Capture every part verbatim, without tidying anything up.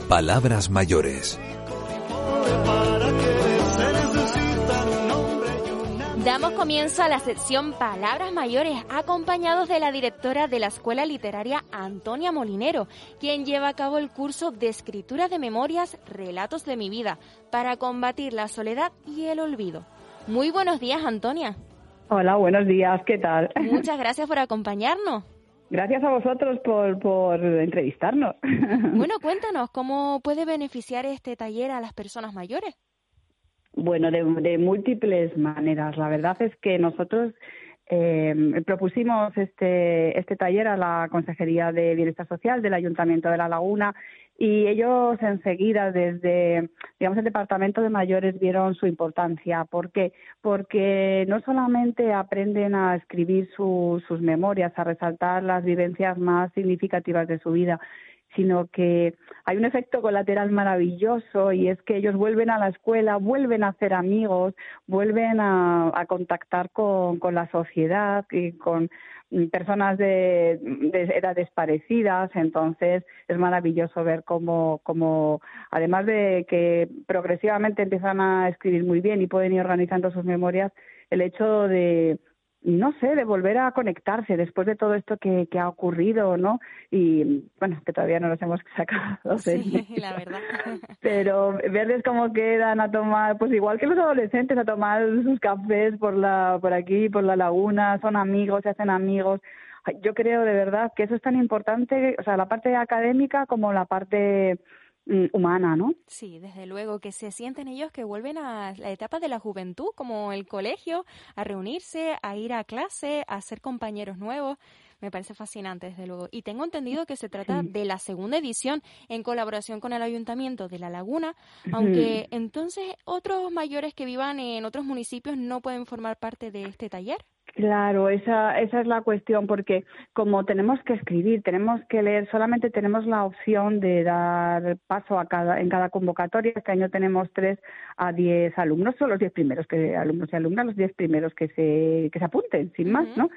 Palabras mayores. Damos comienzo a la sección Palabras Mayores, acompañados de la directora de la Escuela Literaria, Antonia Molinero, quien lleva a cabo el curso de Escritura de Memorias, Relatos de mi vida, para combatir la soledad y el olvido. Muy buenos días, Antonia. Hola, buenos días, ¿qué tal? Muchas gracias por acompañarnos. Gracias a vosotros por, por entrevistarnos. Bueno, cuéntanos, ¿cómo puede beneficiar este taller a las personas mayores? Bueno, de, de múltiples maneras. La verdad es que nosotros eh, propusimos este, este taller a la Consejería de Bienestar Social del Ayuntamiento de La Laguna y ellos enseguida desde, digamos, el Departamento de Mayores vieron su importancia. ¿Por qué? Porque no solamente aprenden a escribir su, sus memorias, a resaltar las vivencias más significativas de su vida, sino que hay un efecto colateral maravilloso y es que ellos vuelven a la escuela, vuelven a hacer amigos, vuelven a, a contactar con, con la sociedad y con personas de, de edades parecidas. Entonces es maravilloso ver cómo, cómo, además de que progresivamente empiezan a escribir muy bien y pueden ir organizando sus memorias, el hecho de no sé, de volver a conectarse después de todo esto que, que ha ocurrido, ¿no? Y, bueno, que todavía no nos hemos sacado. Sí, la verdad. Pero verles cómo quedan a tomar, pues igual que los adolescentes, a tomar sus cafés por la por aquí, por la laguna, son amigos, se hacen amigos. Yo creo de verdad que eso es tan importante, o sea, la parte académica como la parte humana, ¿no? Sí, desde luego, que se sienten ellos que vuelven a la etapa de la juventud, como el colegio, a reunirse, a ir a clase, a ser compañeros nuevos. Me parece fascinante, desde luego. Y tengo entendido que se trata sí. de la segunda edición en colaboración con el Ayuntamiento de La Laguna, aunque sí. entonces otros mayores que vivan en otros municipios no pueden formar parte de este taller. Claro, esa esa es la cuestión, porque como tenemos que escribir, tenemos que leer, solamente tenemos la opción de dar paso a cada en cada convocatoria. Este año tenemos tres a diez alumnos, son los diez primeros que alumnos y alumnas, los diez primeros que se que se apunten, sin uh-huh. más, ¿no?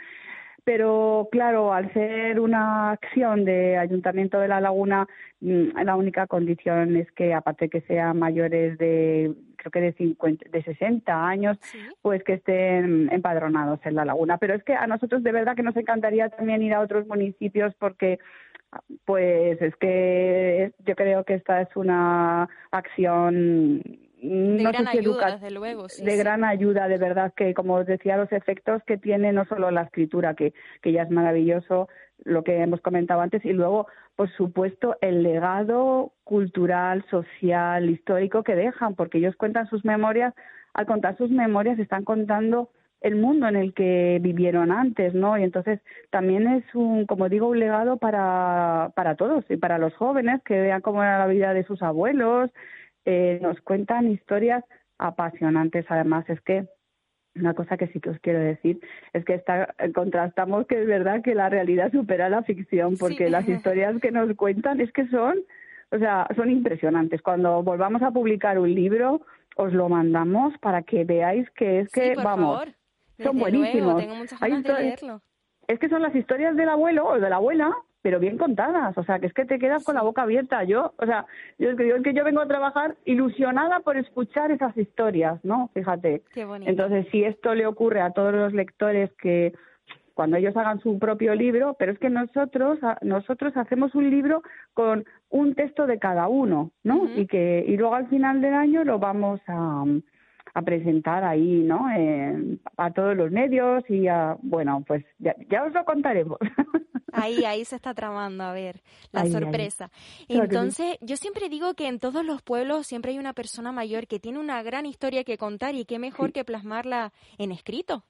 Pero claro, al ser una acción de Ayuntamiento de La Laguna, la única condición es que, aparte que sean mayores de, creo que de cincuenta, de sesenta años, ¿sí? Pues que estén empadronados en La Laguna. Pero es que a nosotros de verdad que nos encantaría también ir a otros municipios, porque pues es que yo creo que esta es una acción de no gran sé si ayuda, educa- desde luego. Sí, de sí. gran ayuda, de verdad, que como os decía, los efectos que tiene no solo la escritura, que, que ya es maravilloso, lo que hemos comentado antes, y luego, por supuesto, el legado cultural, social, histórico que dejan, porque ellos cuentan sus memorias, al contar sus memorias están contando el mundo en el que vivieron antes, ¿no? Y entonces también es un, como digo, un legado para, para todos y para los jóvenes que vean cómo era la vida de sus abuelos. Eh, nos cuentan historias apasionantes. Además, es que una cosa que sí que os quiero decir es que está, contrastamos que es verdad que la realidad supera la ficción, porque sí. Las historias que nos cuentan es que son, o sea, son impresionantes. Cuando volvamos a publicar un libro, os lo mandamos para que veáis que es que, sí, por vamos, favor. son Desde buenísimos. Luego, tengo muchas ganas de leerlo. Es que son las historias del abuelo o de la abuela, pero bien contadas, o sea, que es que te quedas sí. con la boca abierta. Yo, o sea, yo es que, yo es que yo vengo a trabajar ilusionada por escuchar esas historias, ¿no? Fíjate. Qué bonito. Entonces, si esto le ocurre a todos los lectores que cuando ellos hagan su propio libro, pero es que nosotros nosotros hacemos un libro con un texto de cada uno, ¿no? Uh-huh. Y que y luego al final del año lo vamos a a presentar ahí, ¿no? Eh, a todos los medios y a, bueno, pues ya, ya os lo contaremos. Ahí, ahí se está tramando, a ver, la ahí, sorpresa. Ahí. Entonces, yo siempre digo que en todos los pueblos siempre hay una persona mayor que tiene una gran historia que contar y qué mejor sí. que plasmarla en escrito.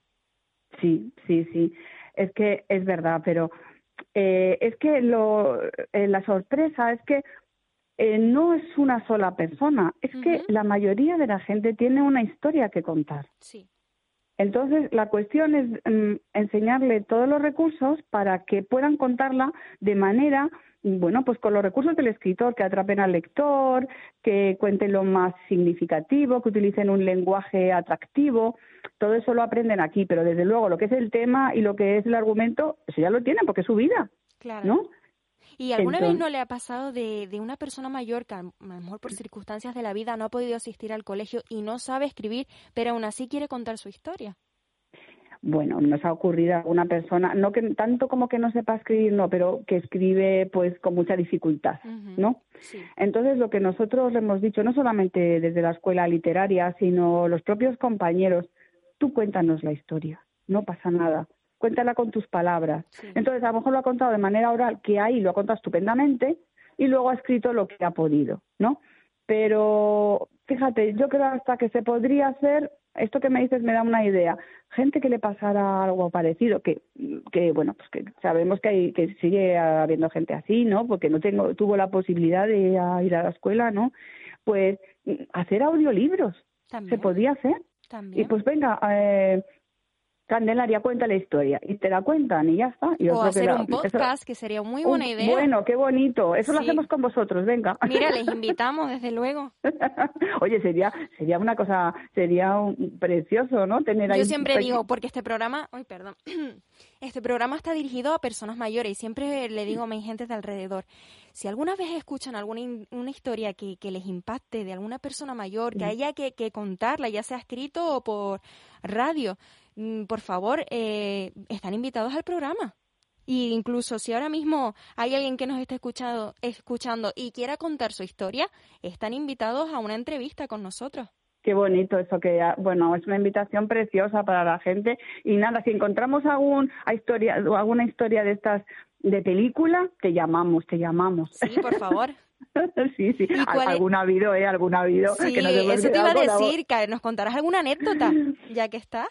Sí, sí, sí. Es que es verdad, pero eh, es que lo, eh, la sorpresa es que Eh, no es una sola persona, es uh-huh. que la mayoría de la gente tiene una historia que contar. Sí. Entonces, la cuestión es mm, enseñarle todos los recursos para que puedan contarla de manera, bueno, pues con los recursos del escritor, que atrapen al lector, que cuenten lo más significativo, que utilicen un lenguaje atractivo. Todo eso lo aprenden aquí, pero desde luego lo que es el tema y lo que es el argumento, eso ya lo tienen porque es su vida, claro. ¿no? ¿Y alguna Entonces, vez no le ha pasado de, de una persona mayor que a lo mejor por circunstancias de la vida no ha podido asistir al colegio y no sabe escribir, pero aún así quiere contar su historia? bueno, nos ha ocurrido a una persona, no que tanto como que no sepa escribir, no, pero que escribe pues con mucha dificultad, Ujú, ¿no? sí. Entonces, lo que nosotros le hemos dicho, no solamente desde la escuela literaria, sino los propios compañeros, tú cuéntanos la historia, no pasa nada, cuéntala con tus palabras. Sí. Entonces, a lo mejor lo ha contado de manera oral, que ahí lo ha contado estupendamente, y luego ha escrito lo que ha podido, ¿no? Pero, fíjate, yo creo hasta que se podría hacer, esto que me dices me da una idea, gente que le pasara algo parecido, que, que bueno, pues que sabemos que hay, que sigue habiendo gente así, ¿no? Porque no tengo, tuvo la posibilidad de a, ir a la escuela, ¿no? Pues hacer audiolibros, También, se podía hacer. Y también. pues venga, eh, Candelaria, cuenta la historia, y te la cuentan y ya está. Y yo O creo que hacer la- un eso, podcast, que sería muy un- buena idea. bueno, qué bonito, eso lo Sí. hacemos con vosotros, venga. Mira, les invitamos, desde luego. Oye, sería sería una cosa, sería un- precioso, ¿no? Tener ahí Yo un siempre peque- digo, porque este programa, ay, perdón, este programa está dirigido a personas mayores y siempre le digo a mis gentes de alrededor, si alguna vez escuchan alguna in- una historia que, que les impacte de alguna persona mayor, que haya que, que contarla, ya sea escrito o por radio, mm, por favor, eh, están invitados al programa. Y incluso si ahora mismo hay alguien que nos está escuchando, escuchando y quiera contar su historia, están invitados a una entrevista con nosotros. Qué bonito eso que, bueno, es una invitación preciosa para la gente. Y nada, si encontramos algún a historia, alguna historia de estas de película, te llamamos, te llamamos. Sí, por favor. Sí, sí, ¿Y Al- cuál es? alguna ha habido, ¿eh? Alguna ha habido. Sí, Que nos hemos eso te iba a quedado con la voz. decir, que nos contarás alguna anécdota, ya que está.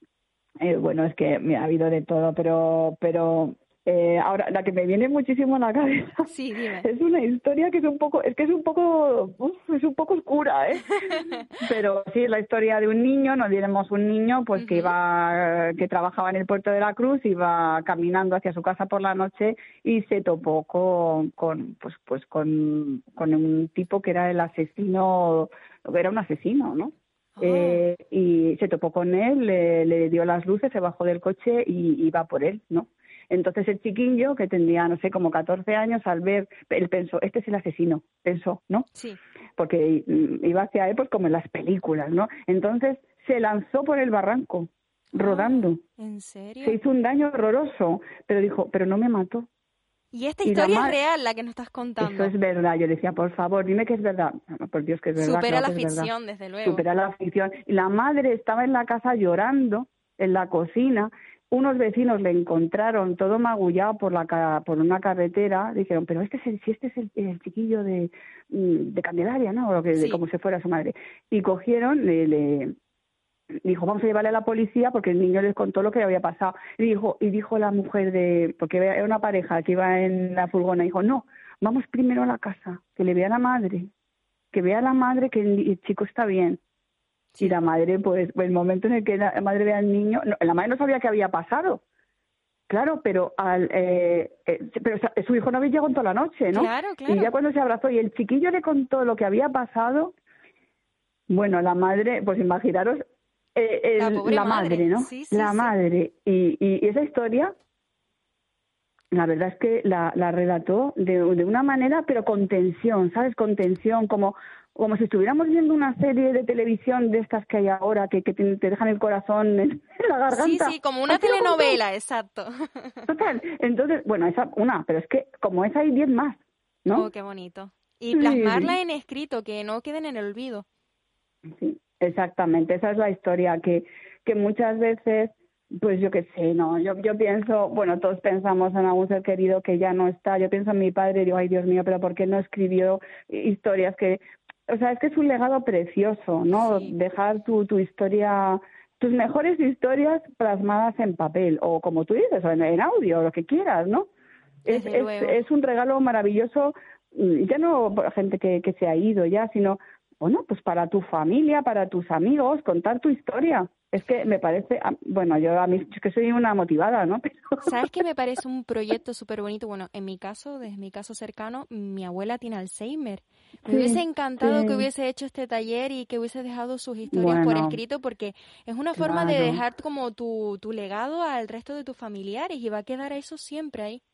Eh, bueno, es que mira, ha habido de todo, pero pero eh, ahora la que me viene muchísimo a la cabeza Sí, dime. es una historia que es un poco, es que es un poco, uf, es un poco oscura, ¿eh? Pero sí, es la historia de un niño, nos diremos un niño, pues que Ujú. iba, que trabajaba en el Puerto de la Cruz, iba caminando hacia su casa por la noche y se topó con, con pues, pues con, con un tipo que era el asesino, era un asesino, ¿no? Oh, Eh, y se topó con él, le, le dio las luces, se bajó del coche y iba por él, ¿no? Entonces el chiquillo, que tendría, no sé, como catorce años, al ver, él pensó, este es el asesino, pensó, ¿no? sí. Porque mm, iba hacia él pues como en las películas, ¿no? Entonces se lanzó por el barranco, rodando. Ah, ¿en Se serio? hizo un daño horroroso, pero dijo, pero no me mató. Y esta Y la historia es ma- real, la que nos estás contando. Eso es verdad. Yo decía, por favor, dime que es verdad. No, por Dios, que es verdad. Supera claro la que es verdad. ficción, desde luego. Supera la ficción. Y la madre estaba en la casa llorando, en la cocina. Unos vecinos le encontraron todo magullado por la ca- por una carretera. Dijeron, pero este es el, si este es el, el chiquillo de, mm, de Candelaria, ¿no? O lo que, Sí. de como si fuera su madre. Y cogieron, le, le dijo, vamos a llevarle a la policía porque el niño les contó lo que había pasado. Y dijo, y dijo la mujer de, porque era una pareja que iba en la furgona, dijo, no, vamos primero a la casa, que le vea a la madre, que vea a la madre que el, el chico está bien. Sí. Y la madre, pues, el momento en el que la madre ve al niño, no, la madre no sabía qué había pasado. Claro, pero al, eh, eh, pero su hijo no había llegado en toda la noche, ¿no? Claro, claro. Y ya cuando se abrazó y el chiquillo le contó lo que había pasado, bueno, la madre, pues imaginaros, eh, el- La la, pobre madre, madre. ¿no? Sí, sí, la sí. madre. Y, y esa historia, la verdad es que la, la relató de, de una manera, pero con tensión, ¿sabes? Con tensión, como, como si estuviéramos viendo una serie de televisión de estas que hay ahora, que, que te, te dejan el corazón en, en la Sí, garganta. sí, como una Así lo contó. telenovela, exacto. Total. Entonces, bueno, esa una, pero es que como esa hay diez más, ¿no? Oh, qué bonito. Y Sí, plasmarla sí. en escrito, que no queden en el olvido. Sí, exactamente. Esa es la historia que, que muchas veces, pues yo qué sé, no, yo, yo pienso, bueno, todos pensamos en algún ser querido que ya no está. Yo pienso en mi padre y digo, ay Dios mío, pero ¿por qué no escribió historias que, o sea, es que es un legado precioso, ¿no? Sí. Dejar tu, tu historia, tus mejores historias plasmadas en papel o como tú dices, o en, en audio, o lo que quieras, ¿no? Es, Desde es, luego. es un regalo maravilloso, mm, ya no para gente que, que se ha ido ya, sino, bueno, pues para tu familia, para tus amigos, contar tu historia. Es que me parece, ah, bueno, yo a mí es que soy una motivada, ¿no? Pero... ¿Sabes qué me parece un proyecto súper bonito? Bueno, en mi caso, desde mi caso cercano, mi abuela tiene Alzheimer. Me Sí, hubiese encantado sí. que hubiese hecho este taller y que hubiese dejado sus historias por Bueno, escrito, porque es una forma de claro. dejar como tu, tu legado al resto de tus familiares y va a quedar eso siempre ahí.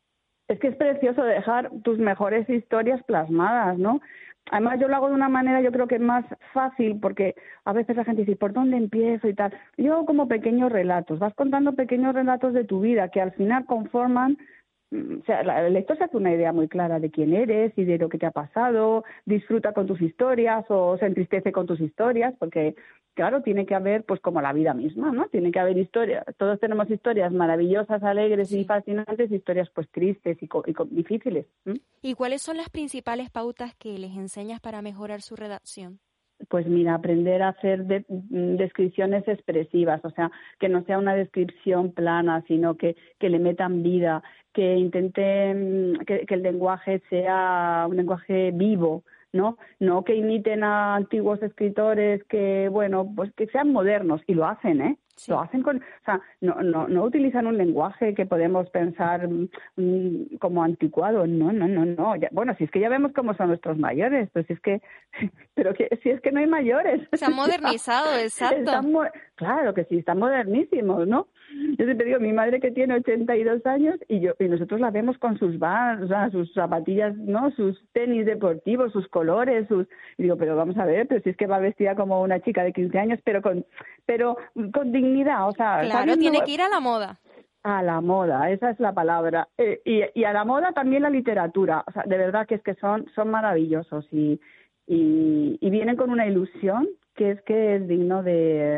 Es que es precioso dejar tus mejores historias plasmadas, ¿no? Además, yo lo hago de una manera, yo creo que más fácil, porque a veces la gente dice, ¿por dónde empiezo y tal? Yo hago como pequeños relatos, vas contando pequeños relatos de tu vida que al final conforman, o sea, el lector se hace una idea muy clara de quién eres y de lo que te ha pasado, disfruta con tus historias o se entristece con tus historias, porque, claro, tiene que haber, pues como la vida misma, ¿no? Tiene que haber historias, todos tenemos historias maravillosas, alegres y fascinantes, historias pues tristes y, co- y co- difíciles. ¿m? ¿Y cuáles son las principales pautas que les enseñas para mejorar su redacción? Pues mira, aprender a hacer de- descripciones expresivas, o sea, que no sea una descripción plana, sino que, que le metan vida, que intenten que, que el lenguaje sea un lenguaje vivo, ¿no? No que imiten a antiguos escritores que, bueno, pues que sean modernos, y lo hacen, ¿eh? Sí. Lo hacen con, o sea, no, no, no utilizan un lenguaje que podemos pensar mm, como anticuado, no, no, no, no. Ya, bueno, si es que ya vemos cómo son nuestros mayores, pues si es que, pero que, si es que no hay mayores. Se han modernizado, exacto. Están mo- claro que sí, están modernísimos, ¿no? Yo siempre digo, mi madre que tiene ochenta y dos años y yo y nosotros la vemos con sus vans, o sea, sus zapatillas, ¿no? Sus tenis deportivos, sus colores, sus... Y digo, pero vamos a ver, pero si es que va vestida como una chica de quince años, pero con pero con dignidad, o sea... Claro, sabiendo... tiene que ir a la moda. A la moda, esa es la palabra. Eh, y, y a la moda también la literatura. O sea, de verdad que es que son, son maravillosos y, y, y vienen con una ilusión que es que es digno de,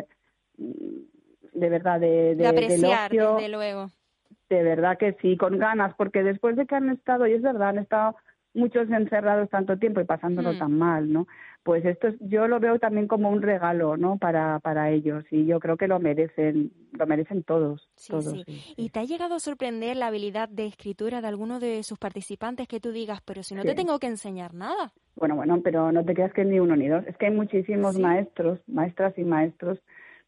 de verdad, de, de, De apreciar, del ocio. desde luego. De verdad que sí, con ganas, porque después de que han estado, y es verdad, han estado muchos encerrados tanto tiempo y pasándolo Hmm. tan mal, ¿no? Pues esto es, yo lo veo también como un regalo, ¿no? Para para ellos, y yo creo que lo merecen, lo merecen todos, Sí, todos. sí. Sí, sí. ¿Y te ha llegado a sorprender la habilidad de escritura de alguno de sus participantes que tú digas, pero si no Sí. te tengo que enseñar nada? Bueno, bueno, pero no te creas que ni uno ni dos. Es que hay muchísimos Sí. maestros, maestras y maestros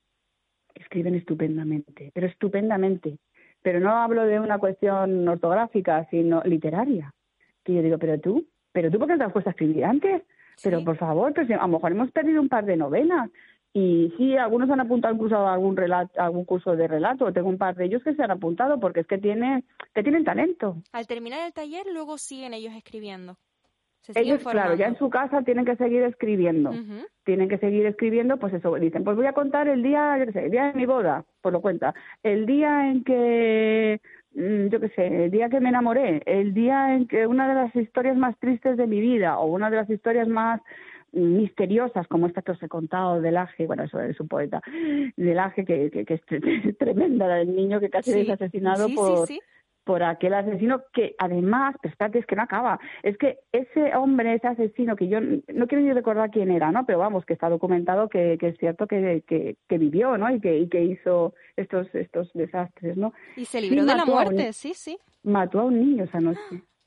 que escriben estupendamente, pero estupendamente. Pero no hablo de una cuestión ortográfica, sino literaria. Que yo digo, pero tú, pero tú, ¿por qué no te has puesto a escribir antes? Pero Sí. por favor, pues a lo mejor hemos perdido un par de novelas. Y sí, algunos han apuntado incluso a algún relato, algún curso de relato. Tengo un par de ellos que se han apuntado porque es que tiene, que tienen talento. Al terminar el taller, luego siguen ellos escribiendo. Se siguen Ellos, claro, ya en formando. su casa tienen que seguir escribiendo. Ujú. Tienen que seguir escribiendo, pues eso, dicen, pues voy a contar el día, yo qué sé, el día de mi boda, pues lo cuenta. El día en que, mm, yo qué sé, el día que me enamoré, el día en que una de las historias más tristes de mi vida, o una de las historias más mm, misteriosas, como esta que os he contado del Aje, bueno, eso es un poeta, del Aje, que, que, que es tre- tremenda, el niño que casi Sí. es asesinado Sí, por... sí, sí. por aquel asesino que además, pero espérate, es que no acaba, es que ese hombre, ese asesino, que yo no quiero ni recordar quién era, ¿no? Pero vamos, que está documentado que, que es cierto que, que, que vivió, ¿no? Y que, y que hizo estos estos desastres, ¿no? Y se Sí, libró de la mató a un- muerte, sí, sí. mató a un niño esa noche.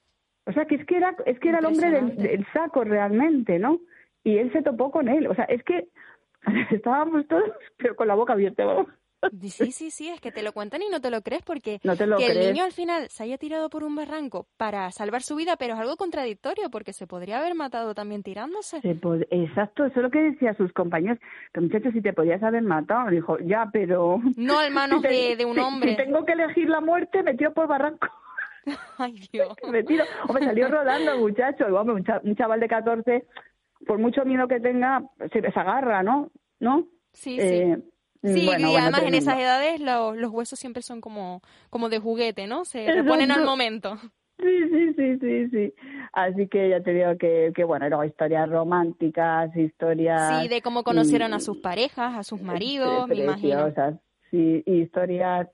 O sea, que es que era, es que era el hombre del, Impresionante. del saco realmente, ¿no? Y él se topó con él. O sea, es que estábamos todos, pero con la boca abierta, vamos. Sí, sí, sí, es que te lo cuentan y no te lo crees porque No te lo que el crees. niño al final se haya tirado por un barranco para salvar su vida, pero es algo contradictorio porque se podría haber matado también tirándose. Se pod- Exacto, eso es lo que decía sus compañeros. Que muchachos, si te podías haber matado. Dijo, ya, pero... No al manos si te- de, de un si- hombre. Si tengo que elegir la muerte, me tiro por barranco. Ay, Dios. Me tiro. Hombre, salió rodando el muchacho. Y, hombre, un, cha- un chaval de catorce, por mucho miedo que tenga, se, se agarra, ¿no? ¿No? Sí, sí. Eh, Sí, bueno, y bueno, además en tremendo. esas edades lo- los huesos siempre son como, como de juguete, ¿no? Se Exacto. reponen al momento. Sí, sí, sí, sí, sí. Así que ya te digo que, que bueno, luego historias románticas, historias... Sí, de cómo conocieron mm, a sus parejas, a sus maridos, pre- me imagino. preciosas, sí, historias...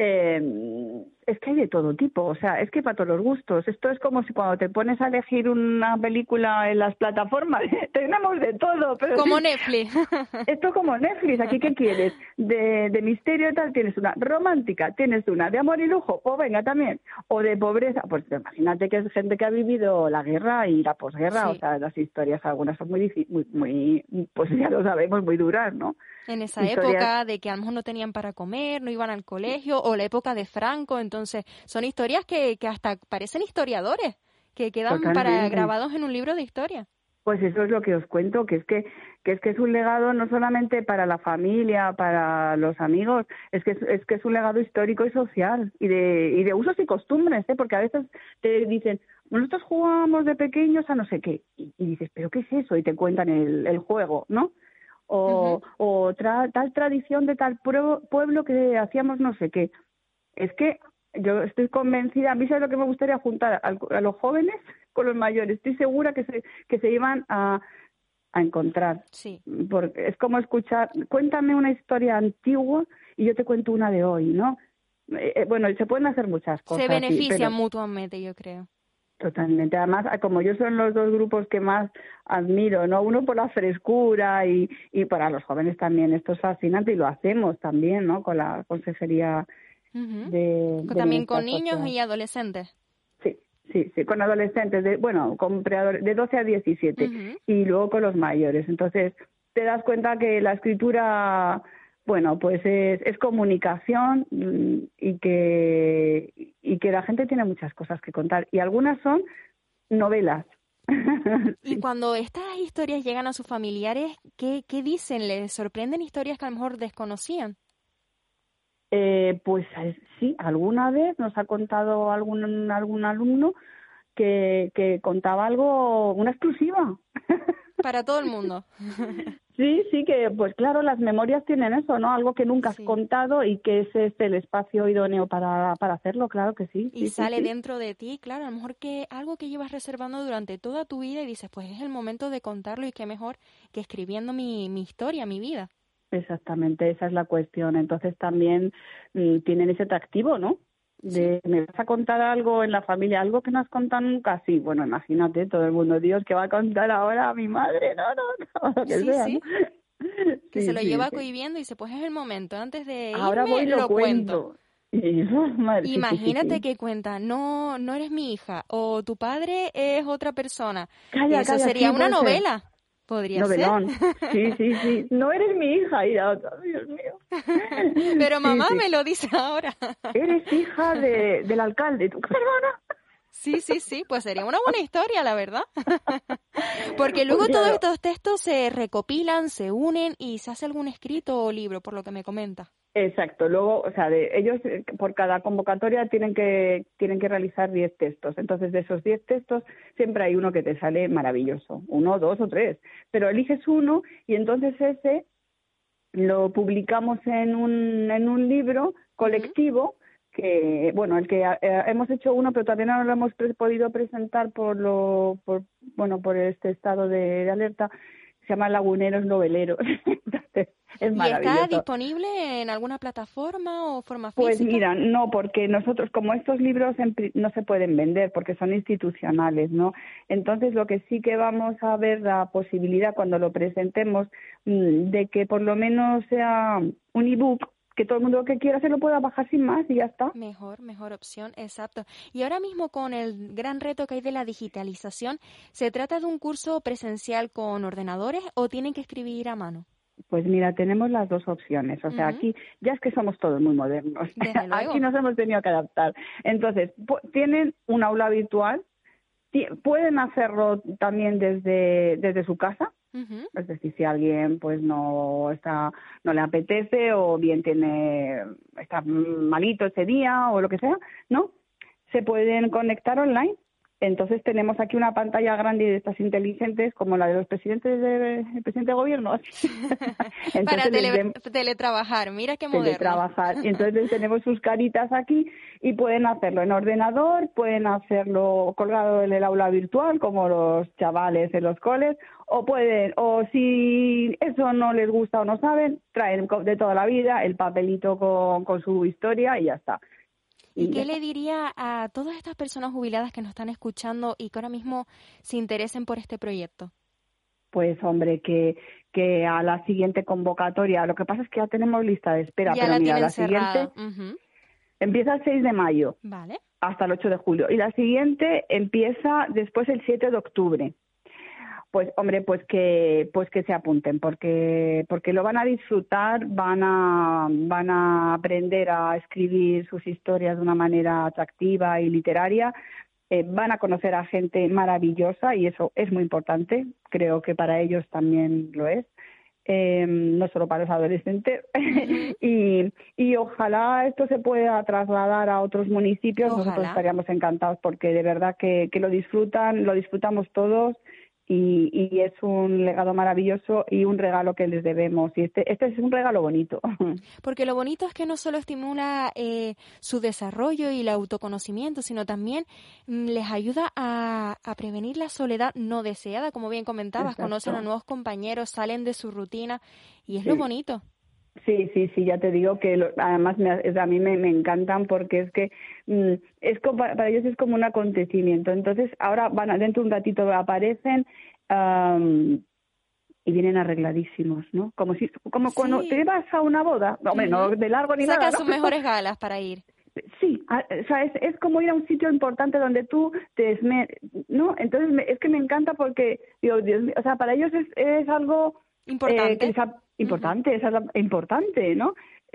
Eh, es que hay de todo tipo, o sea, es que para todos los gustos. Esto es como si cuando te pones a elegir una película en las plataformas, tenemos de todo. Pero Como sí, Netflix. esto como Netflix, ¿aquí qué quieres? De, de misterio y tal, tienes una romántica, tienes una de amor y lujo, pues venga también, o de pobreza, pues imagínate que es gente que ha vivido la guerra y la posguerra, Sí. o sea, las historias algunas son muy, difi- muy, muy, pues ya lo sabemos, muy duras, ¿no? En esa Historias- época de que a lo mejor no tenían para comer, no iban al colegio, o la época de Franco, entonces son historias que, que hasta parecen historiadores, que quedan para Totalmente. grabados en un libro de historia. Pues eso es lo que os cuento, que es que, que es que es un legado no solamente para la familia, para los amigos, es que es, es que es un legado histórico y social y de y de usos y costumbres, ¿eh? Porque a veces te dicen, nosotros jugábamos de pequeños a no sé qué, y, y dices, ¿pero qué es eso? Y te cuentan el, el juego, ¿no? O, Ujú. o tra, tal tradición de tal pueblo, pueblo que hacíamos no sé qué. Es que yo estoy convencida, a mí es lo que me gustaría juntar a, a los jóvenes con los mayores. Estoy segura que se que se iban a, a encontrar. Sí. Porque es como escuchar, cuéntame una historia antigua y yo te cuento una de hoy, ¿no? Eh, eh, bueno, se pueden hacer muchas Se cosas, sí, benefician pero mutuamente, yo creo. totalmente. Además, como yo son los dos grupos que más admiro, ¿no? Uno por la frescura y, y para los jóvenes también. Esto es fascinante y lo hacemos también, ¿no? Con la Consejería Ujú. de, Co- de También con Bienestar niños Social. y adolescentes. Sí, sí, sí, con adolescentes, de, bueno, con preadole- de doce a diecisiete Ujú. y luego con los mayores. Entonces, te das cuenta que la escritura, bueno, pues es, es comunicación mm, y que, y que la gente tiene muchas cosas que contar. Y algunas son novelas. Y Sí. cuando estas historias llegan a sus familiares, ¿qué, qué dicen? ¿Les sorprenden historias que a lo mejor desconocían? Eh, pues eh, sí, alguna vez nos ha contado algún, algún alumno que, que contaba algo, una exclusiva. Para todo el mundo. Sí, sí, que pues claro, las memorias tienen eso, ¿no? Algo que nunca has Sí. contado y que ese es el espacio idóneo para, para hacerlo, claro que sí, Y sí, sí, sale sí. dentro de ti, claro, a lo mejor que algo que llevas reservando durante toda tu vida y dices, pues es el momento de contarlo y qué mejor que escribiendo mi, mi historia, mi vida. Exactamente, esa es la cuestión. Entonces también mm, tienen ese atractivo, ¿no? Sí, De, ¿me vas a contar algo en la familia, algo que no has contado nunca? Sí, bueno, imagínate, todo el mundo, Dios, ¿qué va a contar ahora a mi madre? No, no, no, lo que sí, sea, ¿no? sí, que se Sí, lo sí, lleva sí. cohibiendo y dice, pues es el momento, antes de Ahora irme voy y lo lo cuento. cuento. Y, madre, sí, sí, sí, Imagínate sí. que cuenta, no, no eres mi hija, o tu padre es otra persona. Calla, Eso calla, sería sí, una puede ser. novela. ¿Podría ser? Novelón. Sí, sí, sí. No eres mi hija. Y la otra, Dios mío. Pero Sí, mamá sí. me lo dice ahora. Eres hija de, del alcalde. ¿Tú, perdona? Sí, sí, sí, pues sería una buena historia, la verdad. Porque Pues luego todos claro. estos textos se recopilan, se unen y se hace algún escrito o libro, por lo que me comenta. Exacto. Luego, o sea, de, ellos eh, por cada convocatoria tienen que tienen que realizar diez textos. Entonces, de esos diez textos siempre hay uno que te sale maravilloso. Uno, dos o tres. Pero eliges uno y entonces ese lo publicamos en un, en un libro Ujú. colectivo que, bueno, el que eh, hemos hecho uno, pero todavía no lo hemos pre- podido presentar por lo, por, bueno, por este estado de, de alerta. Se llama Laguneros Noveleros. Entonces, es ¿Y está maravilloso. disponible en alguna plataforma o forma Pues física? mira, no, porque nosotros, como estos libros en pri- no se pueden vender porque son institucionales, ¿no? Entonces, lo que sí que vamos a ver la posibilidad cuando lo presentemos mm, de que por lo menos sea un ebook, que todo el mundo que quiera se lo pueda bajar sin más y ya está. Mejor, mejor opción, exacto. Y ahora mismo con el gran reto que hay de la digitalización, ¿se trata de un curso presencial con ordenadores o tienen que escribir a mano? Pues mira, tenemos las dos opciones. O sea, Ujú. aquí ya es que somos todos muy modernos. Desde Aquí luego. nos hemos tenido que adaptar. Entonces, pu- tienen un aula virtual, ti- pueden hacerlo también desde, desde su casa. Ujú. Es decir, si alguien pues no está, no le apetece o bien tiene, está malito ese día o lo que sea, ¿no? Se pueden conectar online. Entonces tenemos aquí una pantalla grande de estas inteligentes como la de los presidentes de, el presidente de gobierno. Así. Para Entonces les tele- den teletrabajar, mira qué moderno. teletrabajar. Y entonces tenemos sus caritas aquí y pueden hacerlo en ordenador, pueden hacerlo colgado en el aula virtual como los chavales en los coles, o pueden, o si eso no les gusta o no saben, traen co- de toda la vida el papelito con, con su historia y ya está. ¿Y Y ya qué está. le diría a todas estas personas jubiladas que nos están escuchando y que ahora mismo se interesen por este proyecto? Pues hombre, que, que a la siguiente convocatoria, lo que pasa es que ya tenemos lista de espera, Ya pero la mira, tienen la siguiente cerrada. Ujú. empieza el seis de mayo Vale. hasta el ocho de julio y la siguiente empieza después el siete de octubre. Pues hombre, pues que pues que se apunten porque porque lo van a disfrutar, van a van a aprender a escribir sus historias de una manera atractiva y literaria eh, van a conocer a gente maravillosa y eso es muy importante, creo que para ellos también lo es. Eh, no solo para los adolescentes, y, y ojalá esto se pueda trasladar a otros municipios. Ojalá. Nosotros estaríamos encantados porque de verdad que, que lo disfrutan, lo disfrutamos todos y, y es un legado maravilloso y un regalo que les debemos. Y este, este es un regalo bonito. Porque lo bonito es que no solo estimula eh, su desarrollo y el autoconocimiento, sino también mm, les ayuda a, a prevenir la soledad no deseada, como bien comentabas. Exacto. Conocen a nuevos compañeros, salen de su rutina y es sí. lo bonito. Sí, sí, sí, ya te digo que lo, además me, a mí me, me encantan porque es que mm, es como, para ellos es como un acontecimiento. Entonces ahora van dentro de un ratito aparecen um, y vienen arregladísimos, ¿no? Como si como sí. cuando te vas a una boda, hombre, uh-huh. no de largo ni Saca nada. Saca sus ¿no? mejores galas para ir. Sí, o sea, es, es como ir a un sitio importante donde tú te esmeras, ¿no? Entonces me, es que me encanta porque, digo, Dios mío, o sea, para ellos es, es algo importante. Eh, que les ha, Importante, uh-huh. es importante, ¿no?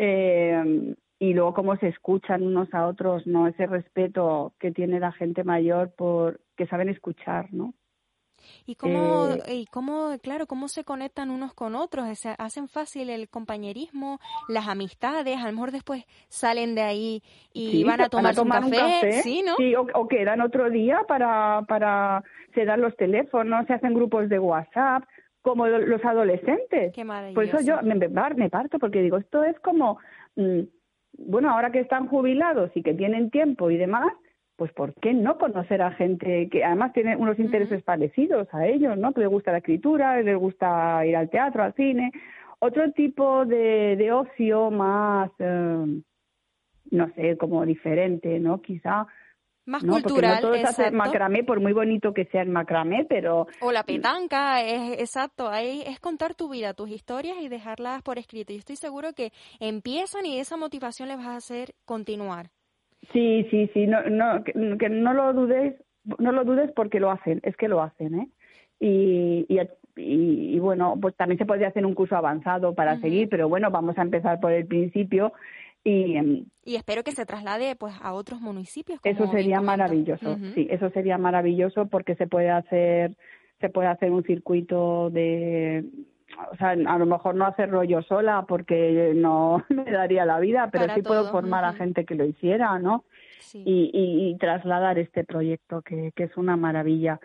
Eh, y luego cómo se escuchan unos a otros, ¿no? Ese respeto que tiene la gente mayor por que saben escuchar, ¿no? Y cómo, eh, y cómo, claro, cómo se conectan unos con otros, o sea, hacen fácil el compañerismo, las amistades, a lo mejor después salen de ahí y sí, van a tomar, a tomar un, café, un café, sí, ¿no? Sí, o, o quedan otro día para, para, se dan los teléfonos, se hacen grupos de WhatsApp, como los adolescentes. Qué maravilloso. Por eso yo me, me parto, porque digo, esto es como, mmm, bueno, ahora que están jubilados y que tienen tiempo y demás, pues ¿por qué no conocer a gente que además tiene unos intereses uh-huh. parecidos a ellos, ¿no? Que les gusta la escritura, les gusta ir al teatro, al cine, otro tipo de, de ocio más, eh, no sé, como diferente, ¿no? Quizá... Más no, cultural, porque no todo exacto. es hacer macramé, por muy bonito que sea el macramé, pero... O la petanca, es exacto, ahí es contar tu vida, tus historias y dejarlas por escrito. Y estoy seguro que empiezan y esa motivación les va a hacer continuar. Sí, sí, sí, no, no, que, que no lo dudes, no lo dudes porque lo hacen, es que lo hacen, ¿eh? Y, y, y, y bueno, pues también se podría hacer un curso avanzado para uh-huh. seguir, pero bueno, vamos a empezar por el principio. Y, y espero que se traslade pues a otros municipios. Como eso sería maravilloso, uh-huh. sí, eso sería maravilloso porque se puede hacer, se puede hacer un circuito de, o sea, a lo mejor no hacerlo yo sola porque no me daría la vida, pero Para sí todo. puedo formar uh-huh. a gente que lo hiciera, ¿no? Sí. Y, y, y trasladar este proyecto que, que es una maravilla.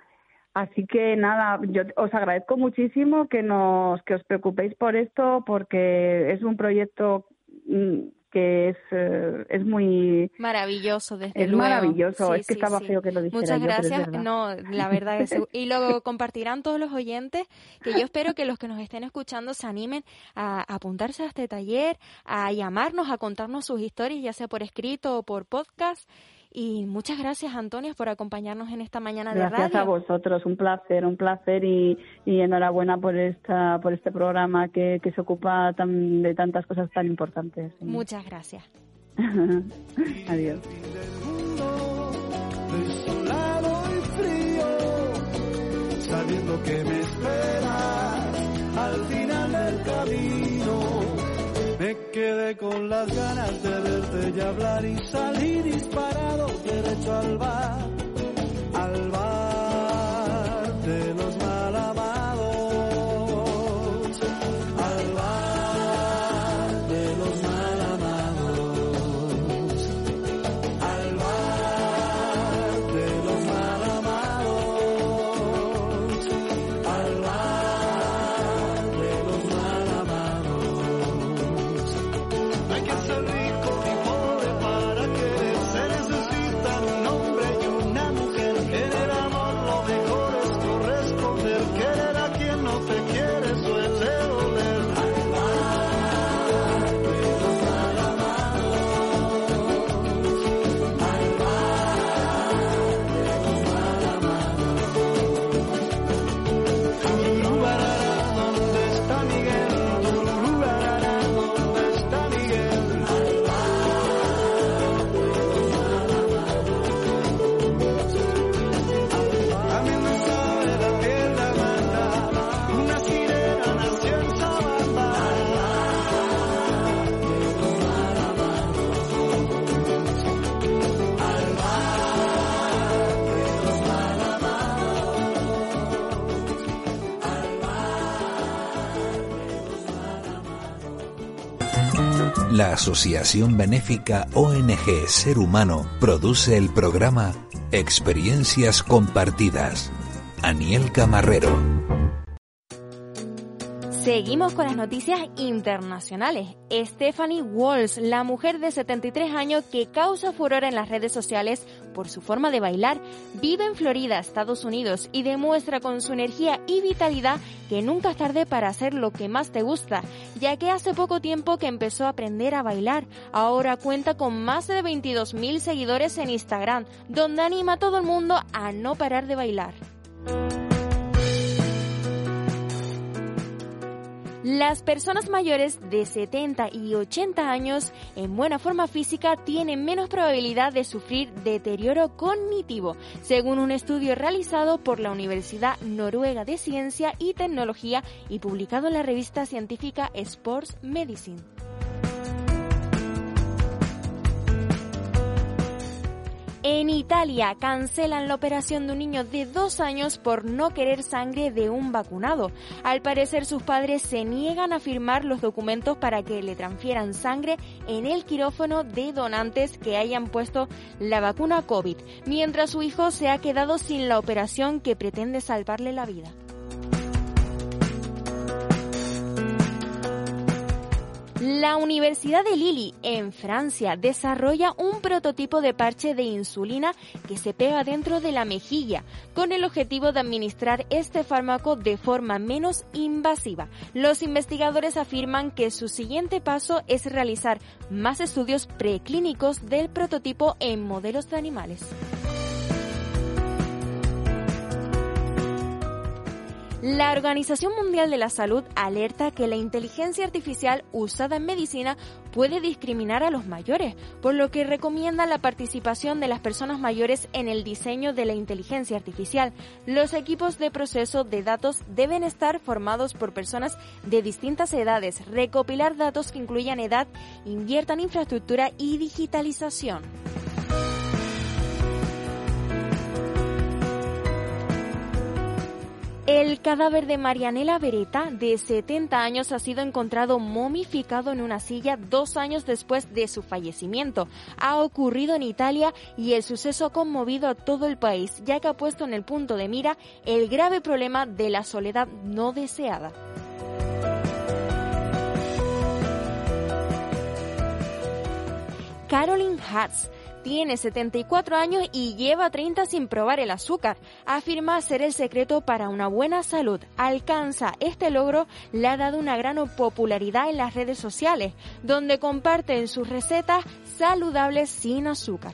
Así que nada, yo os agradezco muchísimo que nos que os preocupéis por esto porque es un proyecto que es eh, es muy maravilloso desde es luego. maravilloso, sí, es que sí, estaba sí. feo que lo dijera Muchas yo, gracias. pero es no, la verdad es y luego compartirán todos los oyentes que yo espero que los que nos estén escuchando se animen a, a apuntarse a este taller, a llamarnos, a contarnos sus historias, ya sea por escrito o por podcast. Y muchas gracias, Antonia, por acompañarnos en esta mañana de radio. Gracias a vosotros, un placer, un placer y, y enhorabuena por esta por este programa que, que se ocupa tan, de tantas cosas tan importantes. ¿Sí? Muchas gracias. Adiós. Desolado y frío, sabiendo que me esperas al final del camino. Me quedé con las ganas de verte y hablar y salir disparado derecho al bar, al bar de los mal amados, al bar de los mal amados, al bar de los mal amados, al bar de los mal amados. Hay que ser rico y pobre para querer ser ese La asociación benéfica O N G Ser Humano produce el programa Experiencias Compartidas. Aniel Camarrero. Seguimos con las noticias internacionales. Stephanie Walls, la mujer de setenta y tres años que causa furor en las redes sociales por su forma de bailar, vive en Florida, Estados Unidos, y demuestra con su energía y vitalidad que nunca es tarde para hacer lo que más te gusta, ya que hace poco tiempo que empezó a aprender a bailar. Ahora cuenta con más de veintidós mil seguidores en Instagram, donde anima a todo el mundo a no parar de bailar. Las personas mayores de setenta y ochenta años en buena forma física tienen menos probabilidad de sufrir deterioro cognitivo, según un estudio realizado por la Universidad Noruega de Ciencia y Tecnología y publicado en la revista científica Sports Medicine. En Italia cancelan la operación de un niño de dos años por no querer sangre de un vacunado. Al parecer sus padres se niegan a firmar los documentos para que le transfieran sangre en el quirófano de donantes que hayan puesto la vacuna COVID, mientras su hijo se ha quedado sin la operación que pretende salvarle la vida. La Universidad de Lille, en Francia, desarrolla un prototipo de parche de insulina que se pega dentro de la mejilla, con el objetivo de administrar este fármaco de forma menos invasiva. Los investigadores afirman que su siguiente paso es realizar más estudios preclínicos del prototipo en modelos de animales. La Organización Mundial de la Salud alerta que la inteligencia artificial usada en medicina puede discriminar a los mayores, por lo que recomienda la participación de las personas mayores en el diseño de la inteligencia artificial. Los equipos de proceso de datos deben estar formados por personas de distintas edades, recopilar datos que incluyan edad, inviertan infraestructura y digitalización. El cadáver de Marianela Beretta, de setenta años, ha sido encontrado momificado en una silla dos años después de su fallecimiento. Ha ocurrido en Italia y el suceso ha conmovido a todo el país, ya que ha puesto en el punto de mira el grave problema de la soledad no deseada. Caroline Haas tiene setenta y cuatro años y lleva treinta sin probar el azúcar. Afirma ser el secreto para una buena salud. Alcanza este logro, le ha dado una gran popularidad en las redes sociales, donde comparten sus recetas saludables sin azúcar.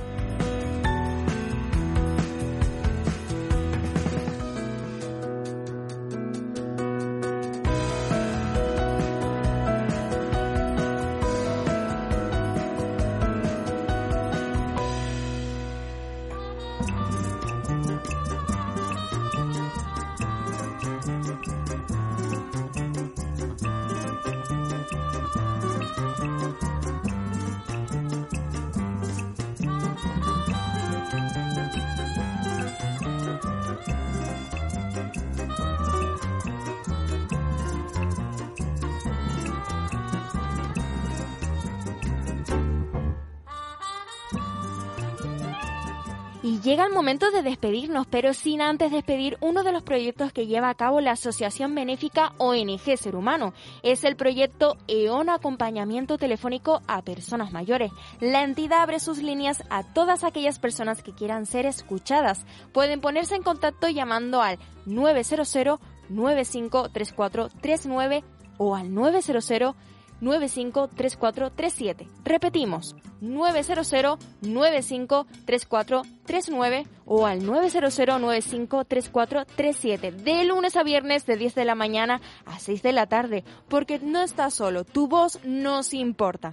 Y llega el momento de despedirnos, pero sin antes despedir uno de los proyectos que lleva a cabo la Asociación Benéfica O N G Ser Humano. Es el proyecto E O N Acompañamiento Telefónico a Personas Mayores. La entidad abre sus líneas a todas aquellas personas que quieran ser escuchadas. Pueden ponerse en contacto llamando al nueve cero cero, nueve cinco tres cuatro tres nueve o al nueve cero cero, nueve cinco tres cuatro tres siete. Repetimos, nueve cero cero, nueve cinco tres cuatro tres nueve o al nueve cero cero, nueve cinco tres cuatro tres siete. De lunes a viernes de diez de la mañana a seis de la tarde, porque no estás solo, tu voz nos importa.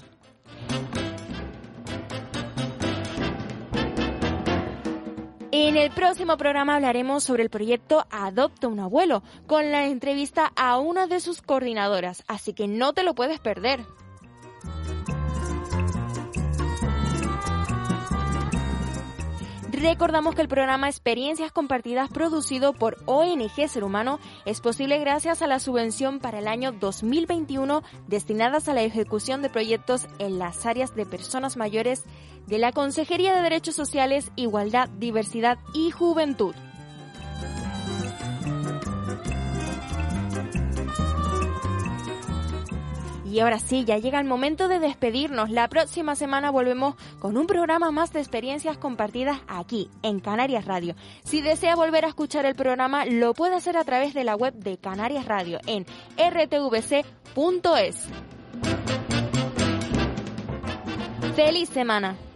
En el próximo programa hablaremos sobre el proyecto Adopta un Abuelo, con la entrevista a una de sus coordinadoras, así que no te lo puedes perder. Recordamos que el programa Experiencias Compartidas, producido por O N G Ser Humano, es posible gracias a la subvención para el año dos mil veintiuno destinadas a la ejecución de proyectos en las áreas de personas mayores de la Consejería de Derechos Sociales, Igualdad, Diversidad y Juventud. Y ahora sí, ya llega el momento de despedirnos. La próxima semana volvemos con un programa más de experiencias compartidas aquí, en Canarias Radio. Si desea volver a escuchar el programa, lo puede hacer a través de la web de Canarias Radio en r t v c punto es. ¡Feliz semana!